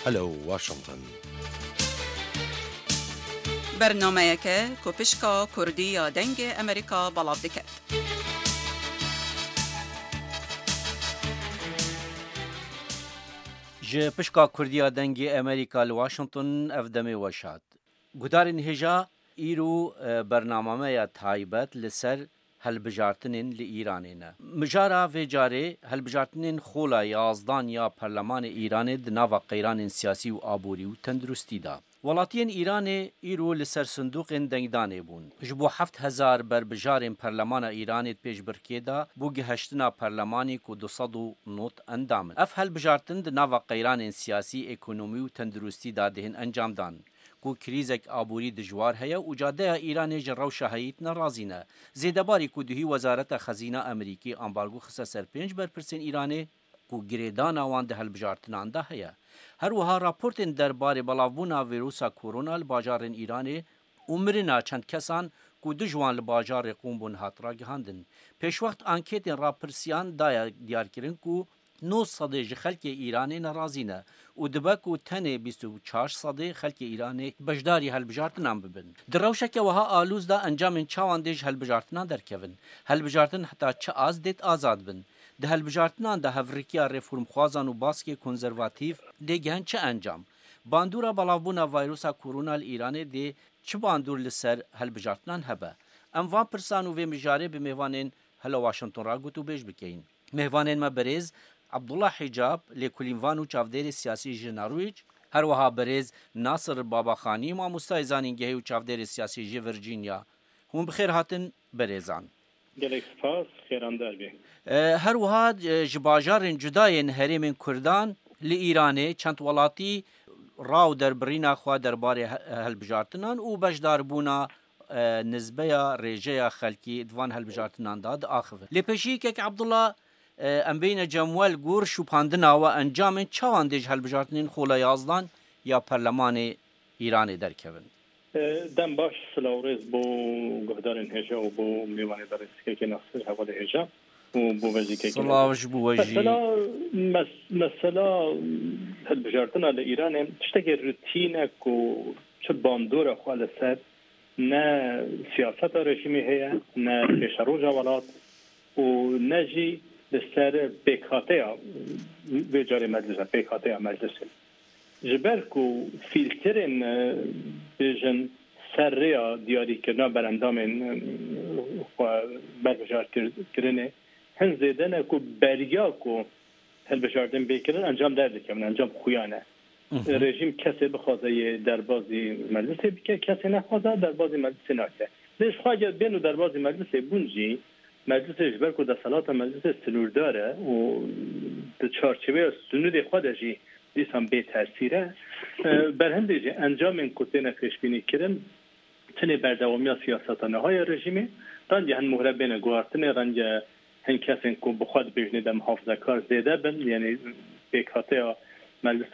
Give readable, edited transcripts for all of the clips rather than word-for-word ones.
هلو واشنطن. برنامه‌یک کوپشکا کردی یا دنگ امریکا بلاف دکت. جه پشکا کردی یا دنگ امریکا لواشنطن افدمی وشاد. گودارین هجا ایرو برنامه یا تایبت لسر هلبجارتنین لإيرانينا مجارا في جاري هلبجارتنين خولا يازدان يا برلمان إيراني دناوا قيران سياسي و آبوري و تندرستي دا ولاتين إيراني إيرو لسر صندوق دنگداني بون جبو 7000 بربجارين برلمان إيراني پیش بركي دا بو گهشتنا برلماني كو 200 نوت اندام اف هلبجارتن دناوا قيران سياسي ايكونومي و تندرستي دا دهن انجام دان کو کریزک آبوری دجوار هیا و جاده ایران جراو شهایت نرازینه زیدباری کو دهی وزارت خزینه امریکی امبارگو خصه سر 5% ایرانی کو گریدان آوان ده هلبجارتنان ده هیا هر وها راپورتن درباره بلاوبونا ویروسا کورونا لباجارن ایرانی عمرنا چند کسان کو دجوان لباجار قومبون هاترا گهاندن پیش وقت انکیتن راپرسیان دایا دیار کرن کو 9% خلک ایرانی نرازینه و دبک و تنه 24% خلک ایرانی بجداری هلبجارتنان ببن. در روشک وها آلوز دا انجام چاوان دیج هلبجارتنان درکون. هلبجارتن حتی چه از دیت آزاد بن. ده هلبجارتنان ده هفریکیا رفورم خوازان و باسکی کنزرواتیف دیگهن چه انجام؟ باندورا بلاوبونا ویروسا کورونا ایرانی دی چه باندور لسر هلبجارتنان هبه؟ اموان پرسان و مجاره به میوانین هلا واشنطن را گوتو بیش بکین. میوانین ما بریز عبدالله حجاب لیکولینوان و چافدیر سیاسی جنارویج هر وها بریز ناصر باباخانی ما مستایزانینگهی و چافدیر سیاسی جی ورجینیا هم بخیر هاتن بریزان گلک سپاس خیراندار بی هر وها جباجارن جداین هریمن کردان لی ایرانی چند ولاتی راو در برینا خوا درباره هلبجارتنان و بجدار بونا نسبه ریجه خلکی دوان هلبجارتنان داد آخوه لی پشی که عبدالله ام بین جموال گور شوپاندنا و انجام چوان دیج هلبجارتنین خولا یازدان یا پرلمان ایران درکوین دم باش سلاورز بو گهدارن هجا و بو میوانی برسکه که ناصر حوال هجا و بو وجی که سلاوش بو وجی مثلا هلبجارتنا لإيران تشتكي روتينك و چه باندور خوال سر نه سیاست رژیمی هیا نه پیشرو جوالات و نجی لسر بکاته به جاری مجلس بکاته مجلس جبر کو فیلترن بیژن سریا دیاری کردن برندام بربجار کردنه هن زیدن کو بریا کو هل بجاردن بکردن انجام درده که انجام خویانه رژیم کسی بخوازه در بازی مجلس بکه کسی نخوازه در بازی مجلس ناکه لیش خواهد بینو در بازی مجلس بونجی مجلس اجبار کو دستالات مجلس سنور داره و در چارچوبه سنود خودشی دیسان به تاثیره برهندجی انجام این کتین پیشبینی کردن تنه بردوامی سیاستانه های رژیمی رنج هن مهره بین گوارتن رنج هن کسین کو بخواد بجنه در محافظه کار زیده بن یعنی بکاته مجلس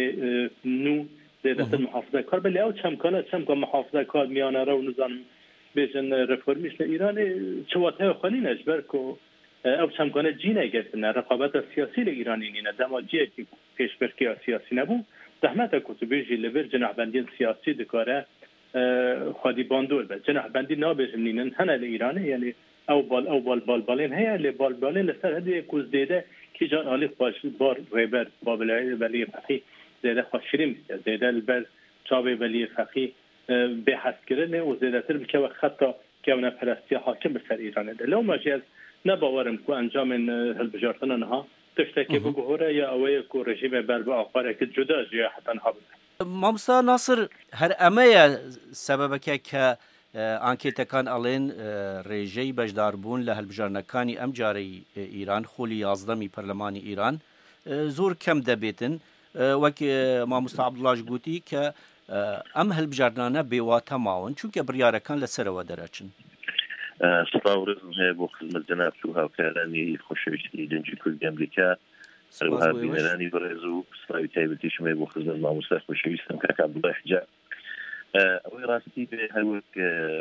نو زیده تن محافظه کار بلی او چمکان محافظه کار میانه رو نظام بیشتر رفرمیش ایران چواتای خالی نجبر کو او چمکانه جینه گرفتن رقابت سیاسی ایرانی نه دماجی که پیشبرکی سیاسی نبود زحمت کتبی جلوه جناحبندی سیاسی دکاره خادی باندول به جناحبندی نابجم نینن هنر ایرانی یعنی او بالبالین هیا لی بالبالین لسر هدی کوز دیده کی جان آلیف باش بار ریبر بابلای ولی فقی دیده خوشریم دیده البر چاوی ولی فقی به حس کردن و زیادتر بکه و خطا که اون پرستی حاکم به سر ایران ده لو ماجز نباورم کو انجام هلبجارتن آنها تشتکی بگوهره یا اوی کو رژیم بربه آخاره که جدا جیا حتی ها بده مامستا ناصر هر امه سبب که انکیت کان الین رژی بجداربون لهلبجارنکانی ام جاری ایران خولی 11 پارلمانی ایران زور کم دبیتن وک مامستا عبدالله گوتی که ام هلبجارنانه بیواتا ماون چونکه بریارکان لسر و درچن سپاورزم هەیە بۆ خزمەت جەناب و هاوکارانی خۆشەویستی دەنگی کوردی ئەمریکا هەروەها بینەرانی بەڕێز و سڵاوی تایبەتیشم هەیە بۆ خزمەت مامۆستا خۆشەویستم کاک عەبدوڵڵای حجاب ئەوەی ڕاستی بێ هەروەک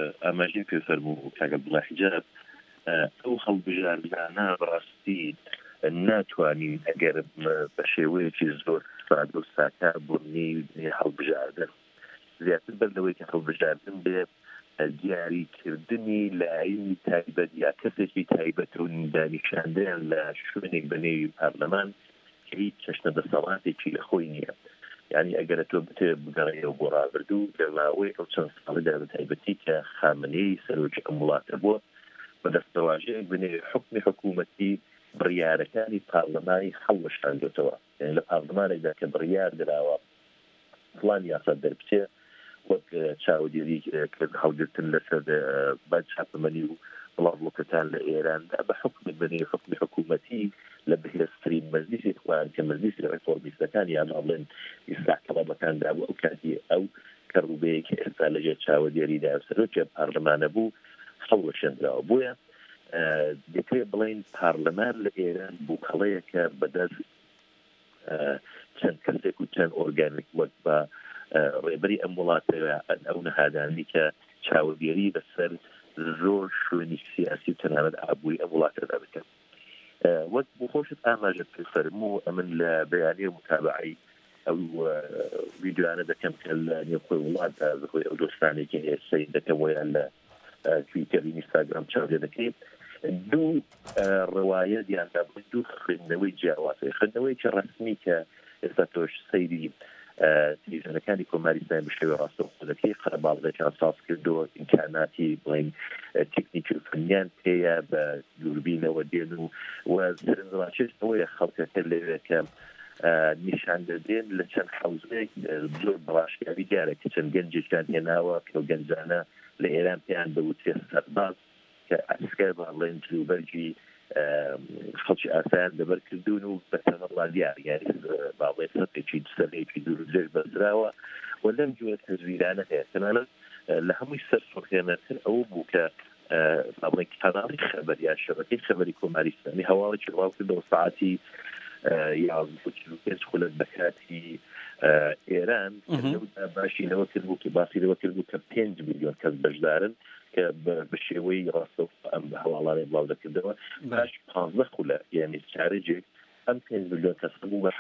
ئاماژەی پێ فەرموو کاک عەبدوڵڵای حجاب ئەو هەڵبژاردانە بەڕاستی ناتوانین ئەگەر بە شێوەیەکی زۆر سادە و ساکار بوونی هەڵبژاردن زیاتر بەر لەوەی کە هەڵبژاردن بێ دیاریکردنی لایەنی تایبەت یا کەسێکی تایبەت و دانیشاندەیان لە شوێنێک بە نێوی پارلەمان کە هیچ چەشنە دەسەڵاتێکی لە خۆی نییە. یعنی ئەگەرە تۆ بتێ بگەڕێەوە بۆ ڕابردوو لەماوەی ئەو چەند ساڵدا بە تایبەتی کە خامنەی سەرۆکی ئەم وڵاتە بووە بە دەستەواژەیەک بنێوی حکمی حکوومەتی بڕیارەکانی پارلەمانی هەڵوەشاندوێتەوە. یعنی لە پارلەمانێکدا کە بڕیار دراوە فڵان یاسا دەربچێ وەک چاودێری هەڵگرتن لەسەر بەد چاپەمەنی و بڵاوەکەتان لە ئێراندا بە حکمی بنێوی حکمی حکوومەتی لە بەهێزترین مەجلیسی خوان کە مەجلیسی ڕێفۆرمیستەکان یان ئەڵێن ئیسلاح تەڵەبەکاندا بوو ئەو کاتی ئەو کە ڕووبەیەکی ئێستا لەژێر چاودێریدا سەرۆکی پارلەمانە بوو هەڵوەشاندراوە. بۆیە دەکرێت بڵێن پارلەمان لە ئێران بووکەڵەیەکە بەدەست چەند کەسێک و چەند ئۆرگانیک وەک بە ڕێبەری ئەم وڵاتەوە ئەو نەهادانی کە چاودێری بەسەر زۆر شوێنی سیاسی و تەنانەت ئابووری ئەم وڵاتەدا بکەن. وەک بۆ خۆشت ئاماژە پێفەرموو ئەمن لە بەیانی متابعی ئەو ڤیدیۆیانە دەکەم کە لە نێوخۆی وڵاتدا بەخۆی ئەو دۆستانێکی هێرسەی دەکەم ویان لە تویتەر ئینستاگرام چاودێ دەکەین. دوو ڕواایەت یاندا دوو خوێندنەوەی جیاوازی خوێندنەوەیکی ڕسمی کە ئێستا تۆش سەیری تیژەنەکانی کۆماری ئیسلامی بە شێوەی ڕاستەوخۆدەکەی قەرەباڵغێکیان ساز کردووە ئیمکاناتی بڵێن تێکنیکی و فنیان پێیە بە دووربینەوە دێن و سەرنجڕاکێش ئەوەیە خەڵکەکە لەوێ کە نیشان دەدێن لە چەند حەوزەیەک زۆر بەڕاشکاوی دیارە کە چەند گەنجێکیان هێناوە کە گەنجانە لە ئێران پێیان دەوتێ سەرباز کە ئەسکەر بەڵێن جلوبەرجی خەڵکی ئاسایان دەبەر کردوون و بەتەنەڵا دیار یاری باڵێ سەرێکی سەرێکی دوور جێش بەزراوە و لەم جوێت تەزویرانە هەیە تەنانەت لە هەمووی سەر سوڕخێنەتر ئەوە بوو کە باڵێن کاناڵی خەبەر یا شەبەکەی خەبەری کۆماری ئیسلامی هەواڵێکی ڕاو کردەوە ساعتی 11:45 خولت بەکاتی ئێران باشینەوە کرد بوو کە باسیەوە کرد بوو کە 5 میلیۆن کەس بەشدارن کە بە شێوەی ڕاستە ئەم هەواڵانەی بڵاو دەکردەوە باش 15 خولە یعنی چارەجێک ئەم 5 میلیۆن کەس بوو بە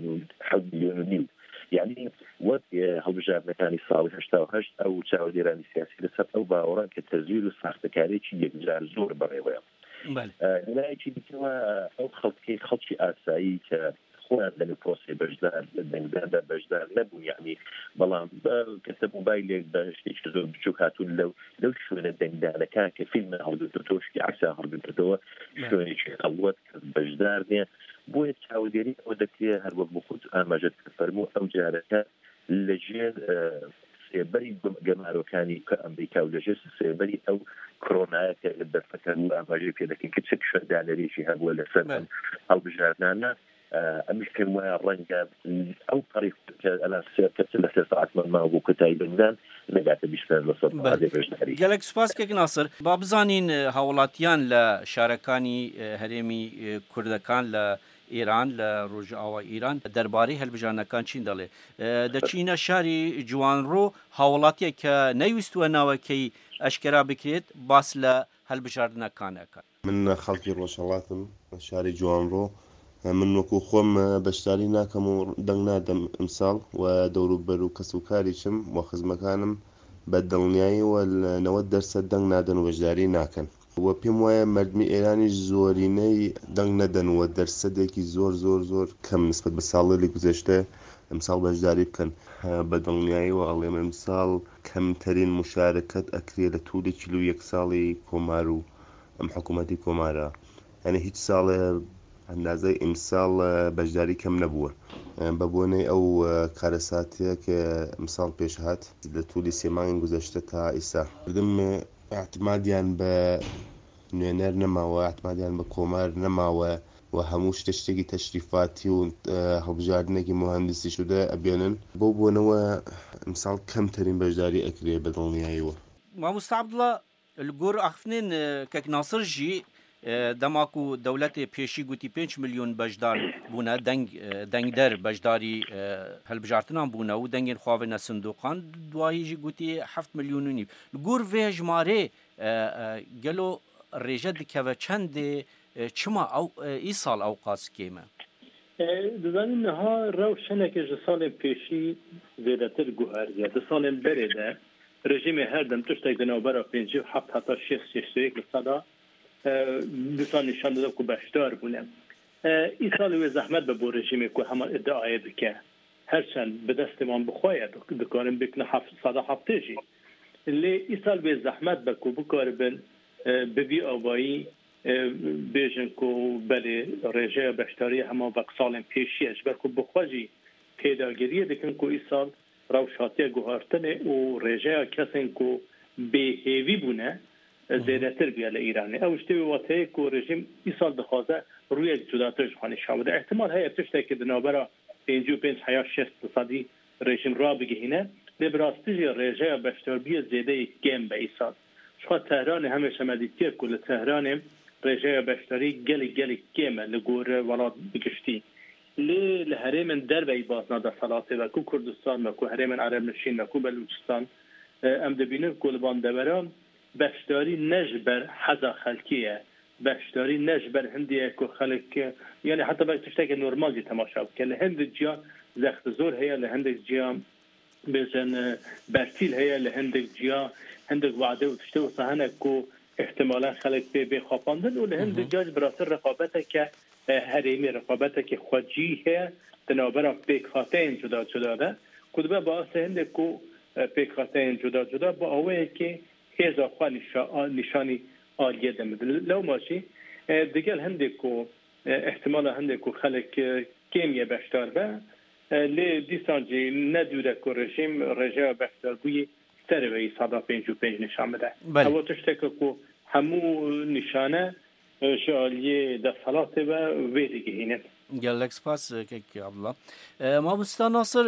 7 میلیۆن و نیو. یعنی وەک هەڵبژاردنەکانی ساڵی 1970 ئەو چاودێرانی سیاسی لەسەر ئەو باوەڕان کە تەزویر و ساختەکاریی یەکجار زۆر بەڕێوەیە. لایەکی دیکەوە ئەو خەڵکی ئاسایی کە خۆیان لەنێ پرۆسی بەشدار لە دەنگداندا بەشدار نەبوو یعنی بەڵام کەسە موبایلێک بە شتێکی زۆر بچووک هاتوون لەو شوێنە دەنگدانەکان کە فیلمە هەڵگرتەوە شتی عکسا هەڵگرتەوە شوێنێکی خەڵوت بەشدار نییە. بۆیە چاودێری ئەوە دەکرێت هەروەک بۆ خۆت ئاماژەت فەرموو ئەو جارەکە لەژێر سێبەری گەمارۆکانی کە ئەمریکا و لەژێر سێبەری ئەو کۆرۆنایەکە لە دەرفەکان و ئاماژەی پێ دەکەن کە چ شوێندانەرێکی هەبووە لەسەر هەڵبژاردنانە ئەمیش پێم وایە ڕەنگە ئەو قەریب کە ئەلان کەس لە 3 ساعتمان ماوە بۆ کۆتایی بنگان نەگاتە 20% گەلێک سوپاسکێک ناسر با بزانین هاوڵاتیان لە شارەکانی هەرێمی کوردەکان لە ئێران لە ڕۆژئاوا ئیران دەربارەی هەڵبژاردنەکان چین دەڵێ دەچینە شاری جوانڕۆ هاوڵاتیە کە نەیویستووە ناوەکەی ئەشکرا بکرێت باس لە هەڵبژاردنەکانەکە. من خەڵکی ڕۆژهەڵاتم شاری جوانڕۆ من وەکو خۆم بەشداری ناکەم و دەنگ نادەم ئەمساڵ و دەوروبەر و کەس و کاریشم و خزمەکانم بە دڵنیایی و 90% دەنگ نادەن و بەشداری ناکەن و پێم وایە مردمی ئێرانیش زۆرینەی دەنگ نەدەن و دەرسەدێکی زۆر زۆر زۆر کەم نسبەت بە ساڵی گوزەشتە ئەمساڵ بەشداری بکەن بە دڵنیایی و ئەڵێم ئەمساڵ کەمترین مشارکەت ئەکرێ لە توولی کیلو یەک ساڵی کۆمار و ئەم حکوومەتی کۆمارە یعنی هیچ ساڵێ ئەندازەی ئیمساڵ بەشداری کەم نەبووە بە بۆنەی ئەو کارەساتەیە کە ئەمساڵ پێشهات لە توولی 3 مانگی گوزەشتە تا ئێستا مردم اعتمادیان بە نوێنەر نەماوە اعتمادیان بە کۆمار نەماوە و هەموو شتێکی تەشریفاتی و هەڵبژاردنێکی مهندسی شودە ئەبێنن بۆ بۆنەوە ئەمساڵ کەمترین بەشداری ئەکرێ بە دڵنیاییەوە. مامۆستا عەبدوڵڵا لەگۆڕ ئەخفنێن کەک ناسر ژی دەماک و دەولەتێ پێشی گوتی 5 میلیۆن بەشدار بوونە دەنگدەر بەشداری هەڵبژاردنان بوونە و دەنگێن خواوێنە سندوقان دواییژی گوتی 7 میلیۆن و نیو لەگۆڕ vê ژمارە گەلۆ ڕێژە دکەوە چەندێ چما ئەو ئیساڵ ئەو قاسکێمە دەزانین نەها ڕەوشەنێکی ساڵێ پێشی زێدەتر گوهاریە دە ساڵێن بەرێدا رژیمی هەردەم تشتێک دەناوبەرە 57 هەتا 6 لە سەدا دوستان نیشان دەدا و بەشدار بوونە ئیساڵی وێ زەحمەت بە بۆ رژیمی کو هەمان ئدعاە بکە هەرچەند بەدەستمان بخوایە دەکارن بکنە 7 لێ ئیساڵ وێ زەحمەت بە کو بکاربن ببی ئاوایی بێژن کو بەێ ڕێژەیە بەشداری هەما بە ساڵێن پێشیەش بەر کو بخواژی پێداگیریە دەکەن کو ئیساڵ ڕەوشاتیە گوهارتنێ و ڕێژەیە کەسێن کو بێهێوی بوونە زێدەتر بیا لە ئیرانی ئەو شتێ واتەیە کو ڕژیم ئیساڵ دەخوازە ڕوویەک جوداتر جوانی شاودە احتمال هەیە تشتێکی دناوبەرە 55-60% رژیم ڕابگەهینە لێ بڕاستیژی ڕێژەیە بەشداربیە زێدەی گێم بە ئیساڵ شخوا تهران هەمێشە مەدیتیە کو لە تهرانێ ڕێژەیە بەشداری گەلی گێمە لە گۆرە وڵات بگشتی لێ لە هەرێمن دەربەی بازنا دەسەڵاتێ وەکو کوردستان وەکو هەرێمن عەرەب نشین وەکو بەلوچستان ئەم دەبینن کۆلبان دەبەرە بەشداری نەژبەر حەزا خەلکیە بەشداری نەژبەر هەندێک کو خەلک یعنی حتا بە تشتێکی نۆرمالی تەماشا بکە لە هەندێک جیا زەخت زۆر هەیە لە هەندێک جیا بێژن بەرتیل هەیە لە هەندێک جیا هەندێک وعدە و تشتە و سەهەنێک کو احتمالا خەلک پێ بێخواپاندن و لە هەندێک جاش براسەر ڕقابەتێکە هەرێمی ڕقابەتێکی خواجی هەیە دەناوبەرە پێکخاتەیەن جودادا کودبە بەئاسە هەندێک کو پێکخاتەیەن جودا بۆ ئەوەیەکی هێزا خوا نیشانی ئالیە دەمەدن لەو ماشی دەگەل هەندێک و احتمالا هەندێک و خەلک کێمیە بەشدار بە لێ دیسانجی نەدوورە کو ڕژیم ڕێژەیە بەشداربووی سەرەوەی 155 نیشان بدە ئەوە تشتێکە کو هەموو نیشانە شالیێ دەسەڵاتێ بە وێ دەگەهێنن گەلێک سپاس کەکی عەبدوڵڵا مامۆستا ناسر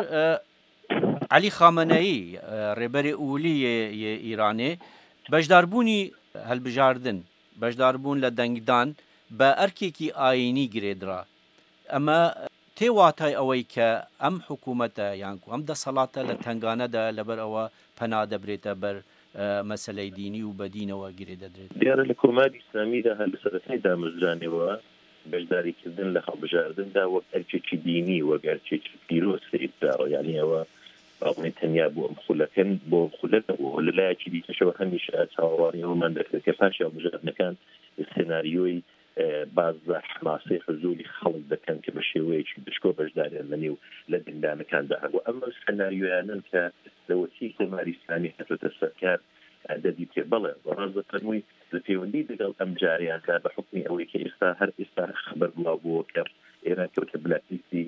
عەلی خامەنەیی ڕێبەری ئولی ئیرانێ بەشداربوونی هەلبژاردن بەشداربوون لە دەنگدان بە ئەرکێکی ئاینی گرێدرا ئەمە تێواتای ئەوەی کە ئەم حکوومەتە یانکو ئەم دەسەڵاتە لە تنگانەدا لەبەر ئەوە پەنا دەبرێتە بەر مەسەلەی دینی و بەدینەوە گرێ دەدرێت دیارە لە کۆماری ئیسلامیدا هەر لە سەرەتای دامەزرانەوە بەشداریکردن لە هەڵبژاردندا وەک ئەرکێکی دینی وەک ئەرکێکی پیرۆز سەیدراوە یعنی ئەوە باڵێ تەنیا بۆ ئەم خولەکەن بۆ خولەکەەوە لەلایەکی دیکەشەوە هەمیشە چاوەڕوانیەوەمان دەکرێت کە پاشی هەڵبژاردنەکان سێناریۆی بازە حماسەی حزوری خەڵک دەکەن کە بە شێوەیەکی بچکۆ بەشداریان لە نێو لە دندانەکاندا هەبوو ئەمە سەناریۆیانن کە لەوەتی کۆماری ئیسلامی هاتوۆتە سەرکار دەدی پێ بەڵێ ڕاز دەفەرمووی لە پەیوەندی لەگەڵ ئەم جاریاندا بە حکمی ئەوەی کە ئێستا خەبەر بڵاوبووە کە ئێران کەوتە بلاکلیستی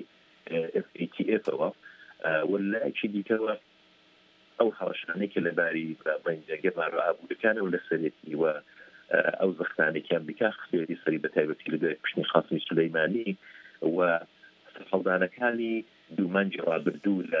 FATF-ەوە وەلایەکی دیکەوە ئەو هەڵەشانەی کە لەباری ڕێنجەگەڕ ئابوورەکانە و لە سەرەتی وە ئەو زەختانێکیان بکە خێری سەری بە تایبەتی لە پشتنی خاصمی سولەیمانی و سەرهەڵدانەکانی دوومانجی ڕابردوو لە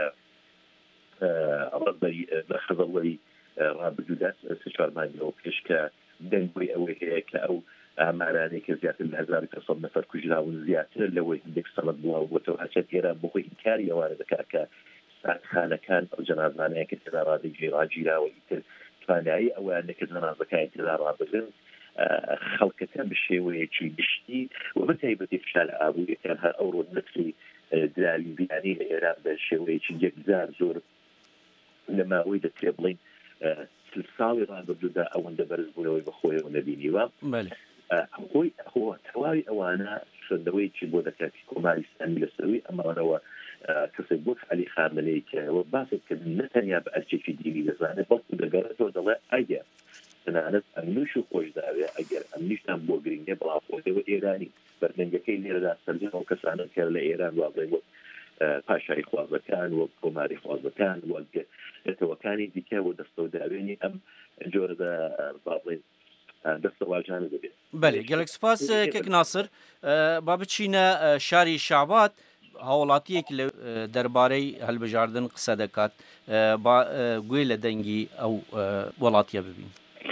ڕەبەری بە خەزەڵەی ڕابردوودا سێ-چوار مانگەوە پێش کە دەنگۆی ئەوەی هەیە کە ئەو ئامارانەی کە زیاتر لە 1500 نەفەر کوژراون زیاتر لەوەی هەندێک سەڵەت بڵاوبووەوە هەرچەند ئێران بۆ خۆی ئینکاری ئەوانە دەکات کە ساتخانەکان ئەو جەنازانەیە کە تێدا ڕادەگیری ڕاگیراوە ئیتر توانایی ئەوانە کە جەنازەکانی تێدا ڕابگرن خەڵکەکە بە شێوەیەکی گشتی و بە تایبەتی فشار ئابووریەکان هەر ئەو ڕۆنەتری دراوی بیانی لە ئێران بە شێوەیەکی یەکجار زۆر لە ماوەی دەکرێت بڵین ساڵی ڕابردوودا ئەوەندە بەرز بوونەوەی بەخۆیەوە نەبینیوە خۆی تەواوی ئەوانە سندەوەیکی بۆ دەکاتی کۆماری ئیسلامی لەسەروی ئەمانەوە کەسێک بۆ عەلی خامنەی کەەوە باسێتکردن نەتەنیا بە ئەرکێکی دینی دەزانێت بەڵکو دەگەڕێتەوە دەڵێ ئەگەر تەنانەت ئەمنوش و خۆشداوێ ئەگەر ئەمنیشتان بۆ گرنگێ بەڵام خۆیەوە ئێرانی بەردەنگەکەی لێرەدا سەرجەوە کەسانن کە لە ئێران وابڵێ وەک پاشای خوازەکان وەک کۆماری خوازەکان وەک دەتەوەکانی دیکە و دەستەوداوێنی ئەم جۆرەدا باڵێن دەستەواژانە دەبێت. بەێ گەلێک سپاس کەک ناسر با بچینە شاری شعبات هاوڵاتیەک لە دەربارەی هەلبژاردن قسە دەکات با گوێ لە دەنگی ئەو وڵاتیە ببین.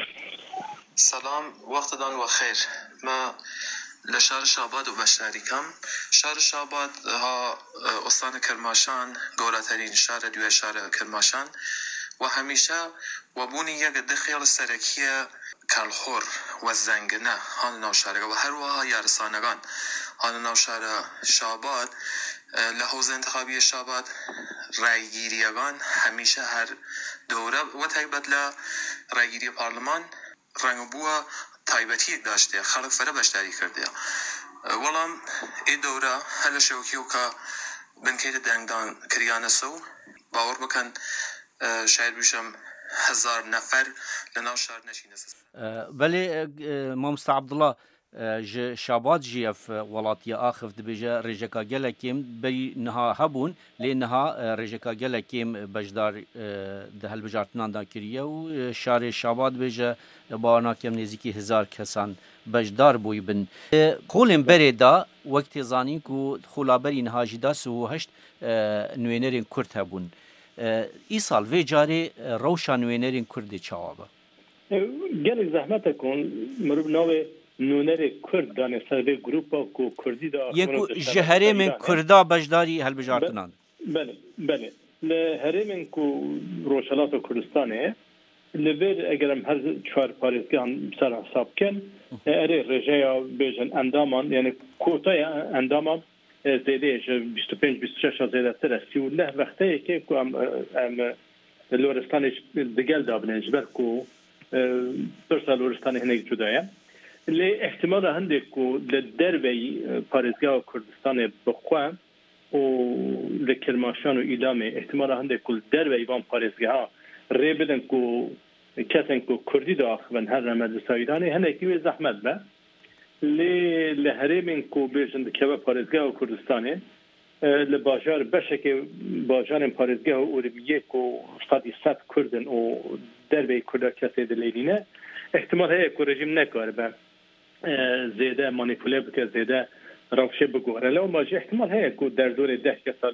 سلام وەختتان وەخێر ما لە شار شاباد و بەشداریکەم شار شاباد ها ئۆستانە کەرماشان گەورەترین شارە دوێ شارە کەرماشان وهمیشه وبونی یک دخیل سرکیه کالخور و زنگنه هان نوشارگه و هر وها یارسانگان هان نوشار شاباد لحوز انتخابی شاباد رایگیریگان همیشه هر دوره و تایبت ل رایگیری پارلمان رنگ بوا تایبتی داشته خلق فره بشتری کرده ولام این دوره هل شوکیو که بنکیت دنگدان کریانه سو باور بکن شاید بیشم 1000 نفر لناو شهر نشینه بله مامستا عبدالله شابات جي اف ولاتيا اخف دبيجا ريجكا جلكيم بي نها هبون لانها ريجكا جلكيم بجدار دهل بجارتنان دا كريه و شار شابات بيجا بانا كم نزيكي 1000 كسان بجدار بوي بن خولن بريدا وقت زانين كو خولابري نها جدا سو هشت نوينرين كرت هبون ايصال في جاري روشا نوينرين كردي چاوابا گل زحمتكون مرب نوي نونر کرد دانستر به گروپا کو کردی دا یک جهره من کردا بجداری هل بجارتنان بله لهره من کو روشلات کردستانه لبر اگرم هر چهار پاریزگان سر حساب کن اره رجایا بیجن اندامان یعنی کوتای اندامان زیده 25-26 زیده تر 30 وقتی که کو ام لورستانش دگل دابنه جبر کو برسا لورستانی هنگ جدایه لی احتمال هنده که لدربی پارزگاه کردستان بخواه و لکرماشان و ایدامه احتمال هنده که لدربی بان پارزگاه ری بدن که کسن که کردی داخل هر مجلس ایرانی هنده که زحمت به لی لحرمین که بیشند که پارزگاه کردستانه لباجار بشه که باجار پارزگاه اوروبیه که صدی صد کردن و دربی کرده کسی دلیلینه احتمال هست که رژیم نکاره به زیاده مانیپوله بکه زیاده روشه بگوره لو ماجی احتمال هست که در دور 10 کسا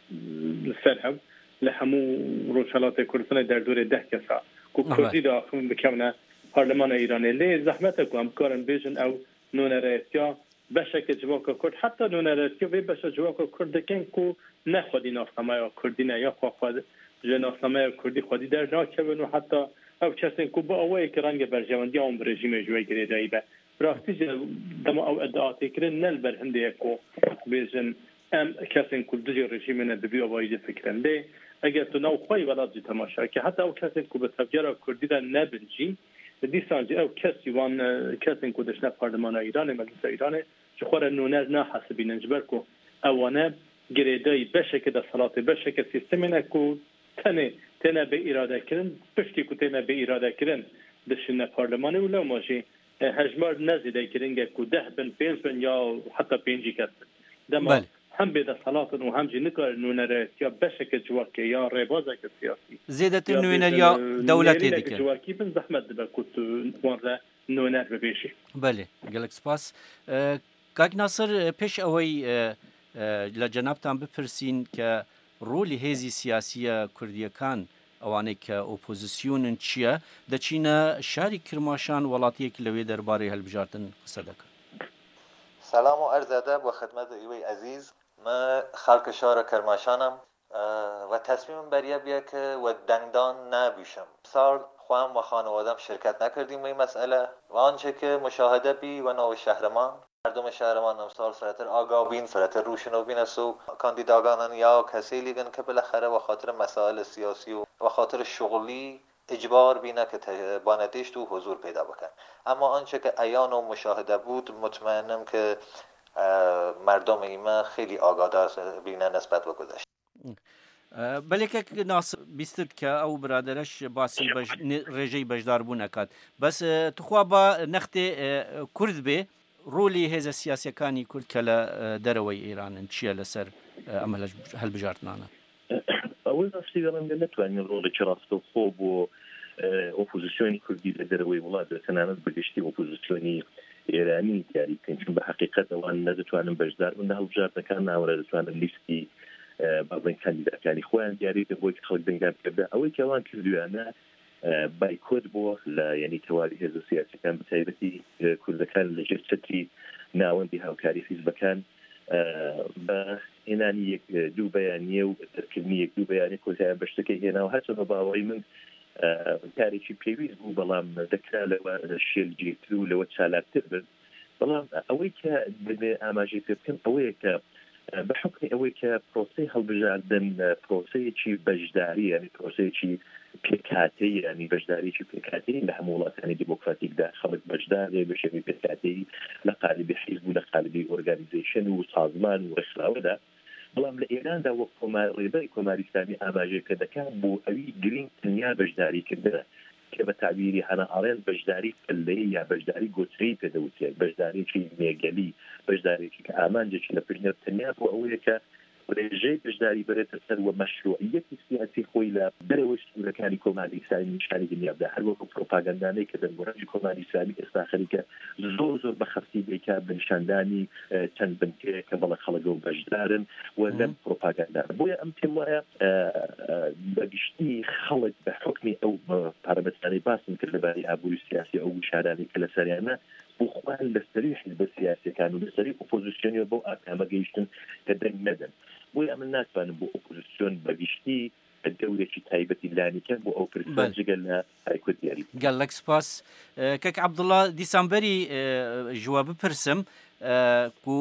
سرهم لحمو روشلات کردستان در دور 10 کسا که کردی داخل بکمنه پارلمان ایرانی لی زحمت که همکارن بیشن او نونرایتیا بشه که جواک کرد حتی نونرایتیا وی بشه جواک کرد کن که نخوادی ناسنامه کردی نه یا خواهد ناسنامه کردی خودی در ناکبن و حتی او کسی که با اوه که رنگ برجواندی هم رژیم جوی گریدایی به راستی دم او ادعاتی کرن نل بر هنده اکو بیزن ام کسی که دجی رژیم ندبی آوایی فکرن لی اگر تو نو خواهی ولاد جی تماشا که حتی او کسی که به تفجیر کردی در نبنجی دیسانجی او کسی وان کسی که دشنه پارلمان ایران مجلس ایران چه خواه نونر نه حسبی ننجبر که اوانه گریدایی بشه که در صلات بشه که سیستم نکو تنه به اراده کردن پشتی که تنه به اراده کردن دشنه پارلمانی ولو ماشی هجمار نزیده کردن که 10 بن 5 بن یا حتی 5 کس دما هم به در صلات و هم جی نکار نونره یا بشه که جواکی یا ریبازه که سیاسی زیدت نونر یا دولتی دیگه جواکی بن زحمت دبا کت وان نونر ببیشی بله گلک سپاس کاک ناصر پیش اوی لجنابتان بپرسین که رولی هزی سیاسی کردیکان اوانه که اپوزیسیونن چیه دچینه شاری کرماشان ولاتی که لوی درباره هلبجارتن قصه دکن سلام و عرض ادب و خدمت ایوی عزیز ما خلق شهر کرماشانم و تصمیم بریه بیا که و دنگدان نبیشم سال خواهم و خانوادم شرکت نکردیم به این مسئله و آنچه که مشاهده بی و نو شهرمان مردم شهرمان امسال سراتر آگاه بین سراتر روشنو بین سو کاندیداگانن یا کسی لیگن که بالاخره و خاطر مسائل سیاسی و خاطر شغلی اجبار بینه که بانتیش تو حضور پیدا بکن اما آنچه که عیان و مشاهده بود مطمئنم که مردم ایمه خیلی آگاه بینه نسبت به گذشته بله که ناصر بیستد که او برادرش باسی رژی بجدار بو نکد بس تخوا با نخت کرد به رولی هز سیاسی کانی کرد کلا دروی ایران چیه لسر عمل هلبجارتنانه اول دستی دارم که نتوانیم رولی چراست خوب و اپوزیسیونی کردی دروی ولاد سنانت بگشتی اپوزیسیونی ایرانی دیاری کن چون به حقیقت وان نتوانیم بجدار من هلبجارتنکان ناوره نتوانیم لیستی بعضی کاندیداکانی خوان دیاری که بوی خلق دنگام کرده اولی که وان کردیانه بایکوت بو لا يعني توالي هذا السياسي كان بتايبتي كل كان لجرتي ناون بها وكاري في مكان بە هێنانی یەک دوو بەیانیە و دەرکردنی یەک دوو بەیانی کۆتاییان بە شتەکەی هێناوە هەرچە بە باوەڕی من کارێکی پێویست بوو بەڵام دەکرا لەوە شێلگیرتر و لەوە چالاکتر بن بەڵام ئەوەی کە دەبێ ئاماژەی پێ بکەم ئەوەیە کە بەحکمی ئەوەی کە پرۆسەی هەڵبژاردن پرۆسەیەکی بەشداری ینی پرۆسەیەکی پێکاتەی ینی بەشداریی پێکاتەی لە هەموو وڵاتانی دیموکراتیکدا خەڵک بەشدار بە شێوەی پێکاتەی لە قالبی حیزب و لە قالبی ئۆرگانیزیشن و سازمان و ڕێکخراوەدا بەڵام لە ئێراندا وەک ڕێبەری کۆماری ئیسلامی ئاماژەیە کە دەکات بۆ ئەوی گرنگ تەنیا بەشداریکردنە کە بە تعبیری هەنەهاڵێن بەشداری پلەیە یا بەشداری گۆچرەی پێدەوتێت بەشدارێکی مێگەلی بەشدارێکی کە ئامانجێکی لە پژنێر تەنیا بۆ ئەوەیە کە ڕێژەی بەشداری بەرێتە سەر وە مەشروعیەتی سیاسی خۆی لە دەرەوەی سوورەکانی کۆماری ئیسلامی نیشانی دنیابدا هەر وەکو پرۆپاگەندانەی کە دەربڕەنجی کۆماری ئیسلامی ئێستا خەریکە زۆر بە خەفتی بێکا بنشاندانی چەند بنکەیە کە بەڵە خەڵک و بەشدارن و لەم پرۆپاگەندانە بۆیە ئەم پێم وایە بەگشتی خەڵک بە حکمی ئەو پارەمەتانەی باسم کرد لەباری ئابووری سیاسی ئەو وشارانی کە لەسەریانە بخوان لەسەری حیزب سیاسیەکان و لەسەری ئۆپۆزیسیۆنی بۆ ئاکامە گەیشتن کە دەنگ نەدەن بۆیە من ناتوانم بۆ ئۆپۆزیسیۆن بەگشتی دەورێکی تایبەتی لانیکە بۆ ئەو پرسیار جگەل لە هایکۆ دیاری گەلەک سپاس کەک عەبدوڵڵا دیسامبەری ژوە بپرسم کو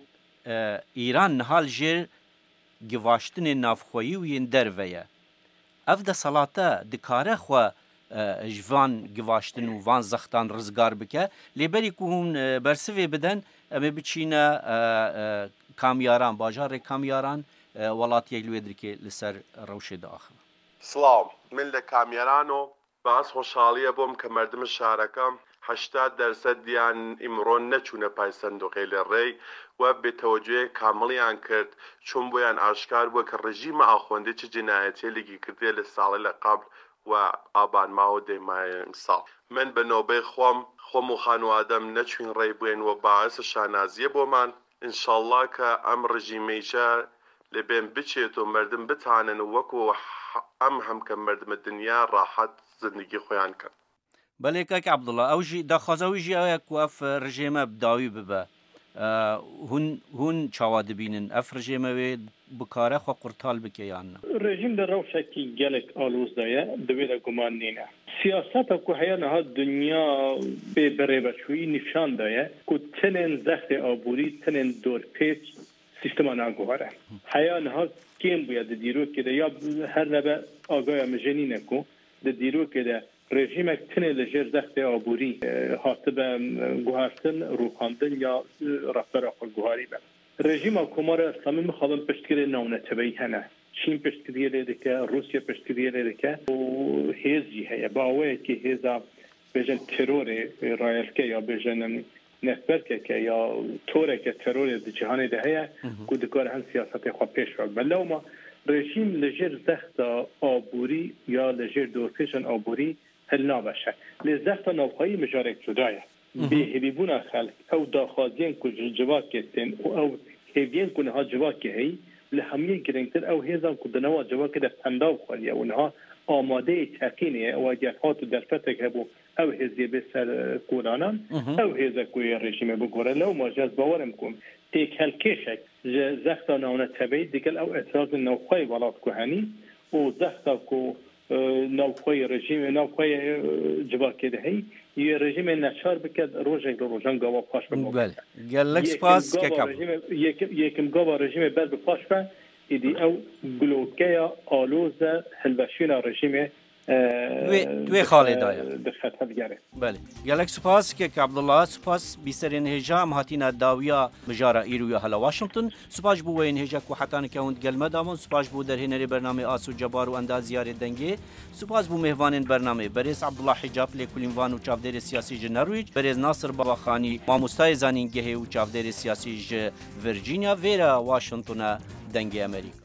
ئیران نهال ژێر گڤاشتنê navxweyî û yên derve ev desalata dikare xwe ji van givaştin û van zextan rizgar bike lêberî ku hûn bersivê bidin em ê biçîne kamyaran bajarê kamyaran welatiyek li wê dirikê li ser rewşê diaxive. سڵاو من لە کامیێرانۆ باس خۆشحاڵیە بۆم کە مردم شارەکەم 80% دیان ئیمڕۆ نەچوونە پای سندوقی لە ڕێی و بێتەوەجوێ کامڵیان کرد چون بۆیان ئاشکار بووە کە ڕژیمە ئاخۆندی چ جنایەتێ لێگی کردێ لە ساڵی لە قبل و ئابانماوە دەیمایە ئەمساڵ من بە نۆبەی خۆم و خانوادەم نەچوین ڕێی بووین و باعث شانازیە بۆمان ئینشاڵڵا کە ئەم ڕژیمەیشە لەبێن بچێت و مردم بتانن و وەکو ئەم هەمکە مردمە دنیا ڕاحەت زندگی خۆیان کەن. بەڵێ کاک عەبدوڵڵا ئەو ژی داخوازەویژی ئەوەیە کو ئەف ڕژێمە بداوی ببە هون چاوا دەبینن ئەف ڕژێمەوێ بکارە خۆ قورتال بکە یاننا ڕژیم لە ڕەوشێکی گەلێک ئالۆزدایە دەبێت لە گومان نینە سیاسەتە کو هەیە نەها دنیا بێ بەڕێبەچووی نیشاندایە کو تنێن زەختی ئابووری تنێن دۆرپێچ سیستما ناگوهارە هەیە نەها کێم بووە دە دیرۆکێدا یا هەر لەبە ئاگایە مژێنینەکو دە دیرۆکێدا رژیمێک تنێ لەژێر زەختی ئابووری هاتە بە گوهارتن ڕووخاندن یا ڕەفتەرە خۆگوهاری بە رژیمە کۆمارە ئەسلامی مخاڵن پشتگیری ناونەتەبەی هەنە چین پشتگیری لێ دەکە رووسیا پشتگیری لێ دەکە و هێزی هەیە باوەیەکی هێزا بێژن ترۆرێ ڕایەلکە یا بێژن نەفبەرکێکە یا تۆرێکە تەرۆرێ جیهانێدا هەیە کو دکار هەن سیاسەتی خوا پێشڕ بەلەومە رژیم لەژێر زەختە ئابووری یا لەژێر دۆرپێشن ئابووری هەل نابەشە لێ زەختە ناوخۆیی مژارێک جودایە بێهێبیبوونا خەڵک ئەو داخوازیان کو جواکێتێن و ئەو هێڤیان کو نەها جواکێ هەی لە هەمووی گرنگتر ئەو هێزان کو دنەوە جواکەدا پەنداو خۆلیە و نەها ئامادەی تەقینێ ئەوە گەفات و دەرفەتێک هەبوو ئەو هێزیە بێ سەر کۆرانان ئەو هێزە کوی ڕژیمە بگۆرە لەو ماژەز باوەرم کوم تێک هەلکێشێک زەختا ناونەتەبەی دیگەل ئەو ئەتراز ناوخۆی وڵات کوهەنی و زەختا کو ناوخۆی ڕژیم ناوخۆی جواکێدا هەی یە ڕژیمێ نەچار بکات ڕۆژێک لە ڕۆژان گاوا پاش بکات گەلەک سپاس یەکم گاوا ڕژیمێ بەر بپاش بە ئیدی ئەو گلۆکەیە ئالۆزە هەلبەشینا ڕژیمێ دوێ خاڵێدایە بەێ گەلەک سوپاس کێک عەبدوڵڵا سوپاس بیسەرێن هێژا ئەم هاتینە داویە بژارە ئیرویە هەلە واشنگتن سوپاش بوو وێن هێژە کو حەتانێکە هوند گەلمەدامون سوپاش بوو دەرهێنەری بەرنامەی ئاس و جەبار و ئەندازیارێ دەنگێ سوپاس بوو میهوانên بەرنامەی بەرێز عەبدوڵڵا حیجاب لێکولینڤان و چاودێرێ سیاسی ژ نەرویج بەرێز ناسر باباخانی مامۆستای زانینگەهێ و چاودێرێ سیاسی ژ ڤرجینیا ڤێرە واشنگتنە دەنگی ئەمریکا